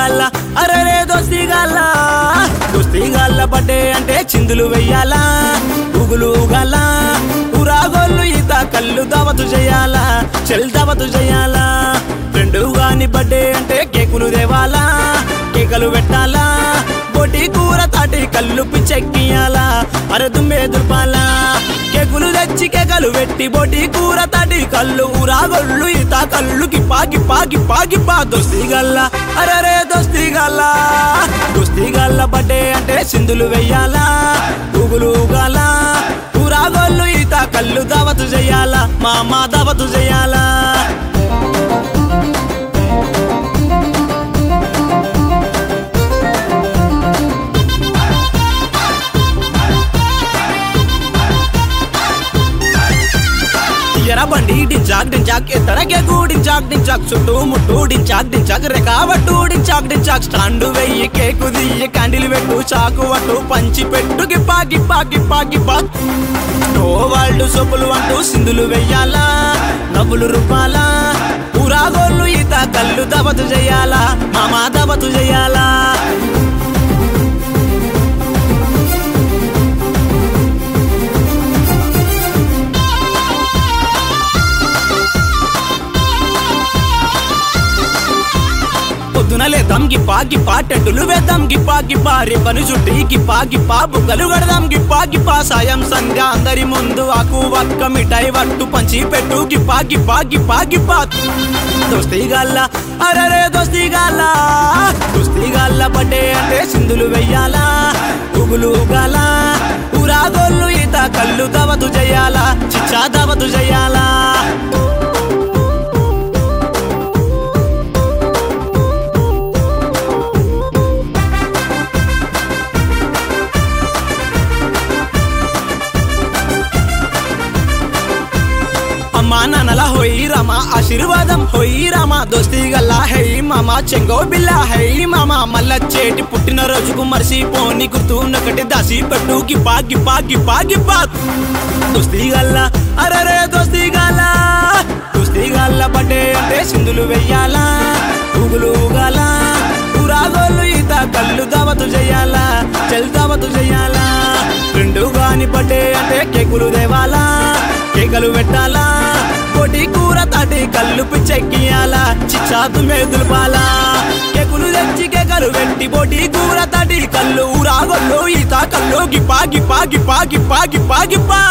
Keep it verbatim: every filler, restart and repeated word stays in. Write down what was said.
దోస్తిగాళ్ళ అరరే దోస్తిగాళ్ళ దోస్తిగాళ్ళ బర్త్డే అంటే చిందులు వెయ్యాలా ఊగులు ఊగాల ఊరాగోళ్ళు ఈత కళ్ళు దావతు చేయాలా చెల్ దావతు చేయాలా ఫ్రెండు గాని బర్త్డే అంటే కేకులు దేవాలా కేకలు పెట్టాలా బోటి కూర తాటి కళ్ళు పిచ్చెక్కియాలా అరే దుమ్మే దుర్పాలా కేకులు తెచ్చి కేకలు పెట్టి బోటి కూర తాటి కళ్ళు ఊరాగొళ్ళు ఈత కళ్ళు గిప్పా గిప్పా గిప్పా గిప్పా దోస్తిగాళ్ళ అరే దోస్తిగాళ్ళ దోస్తిగాళ్ళ బర్త్డే అంటే సింధులు వెయ్యాలా ఊగులు ఊగాల ఊరాగోళ్ళు ఈత కళ్ళు దావతు చేయాలా మా అమ్మ దావతు చేయాలా ఎరా బండి డించాక్ డించాక్ ఎత్తడకే గూడించాక్ డించాక్ చుట్టూ ముట్టు డించాక్ డించాక్ రెకావట్టు డించాక్ డించాక్ స్టాండు వెయ్యి కేకు దియ్యి క్యాండిల్ పెట్టు చాకు వట్టు పంచి పెట్టు గిప్పా గిప్పా గిప్పా గిప్పా ఓ వాళ్ళు సొప్పులు అంటూ సింధులు వెయ్యాలా నవ్వులు రూపాలా ఊరాగోళ్ళు ఈత కళ్ళు దవతు చేయాలా మామా దవతు చేయాలా పొద్దునలేద్దాం గిప్పా గిప్పా టెంటులు వేద్దాం గిప్పా గిప్పా రిబ్బను చుట్టి గిప్పా గిప్పా బుగ్గలు కడదాం గిప్పా గిప్పా సాయం సంధ్య అందరి ముందు ఆకు వక్క మిఠాయి వట్టు పంచి పెట్టు గిప్పా గిప్పా గిప్పా గిప్పా దోస్తిగాళ్ళ అరరే దోస్తిగాళ్ళ దోస్తిగాళ్ళ బర్త్డే అంటే సింధులు వెయ్యాలా ఊగులు ఊగాల ఊరాగోళ్ళు ఈత కళ్ళు దావతు చేయాలా చిచ్చా దావతు చేయాలా అమ్మా నాన్నల హోయి రామా ఆశీర్వాదం హోయి రామా దోస్తిగల్లా హై మామా చెంగో బిల్లా హై మామా మల్ల చేటి పుట్టిన రోజుకు మర్చిపోని గుర్తు నొకటి దాసి పెట్టు గిప్పా గిప్పా గిప్పా గిప్పా దోస్తిగల్లా అరరే దోస్తిగల్లా దోస్తిగల్లా బర్త్డే అంటే సింధులు వెయ్యాలా ఊగులు ఊగాల ఊరాగోళ్ళు ఈత కళ్ళు దావతు చేయాలా చెల్ దావతు చేయాలా ఫ్రెండు గాని బర్త్డే అంటే కేకులు దేవాలా కేకలు పెట్టాలా బోటి కూర తాటి కళ్ళు పిచ్చెక్కియాలా చిచ్చాతు మేదులుపాలా కేకులు తెచ్చి కేకలు పెట్టి బోటి కూర తాటి కళ్ళు ఊరాగొళ్ళు ఈత కళ్ళు గిప్పా గిప్పా గిప్పా గిప్పా గిప్పా గిప్పా